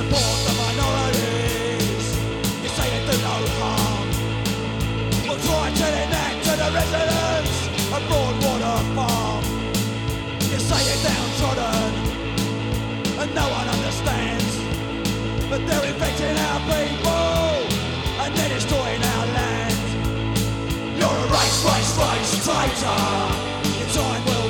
support the minorities. You say they do no harm. We'll try telling that to the residents of Broadwater Farm. You say you're downtrodden and no one understands, but they're infecting our people and they're destroying our land. You're a race traitor. Your time will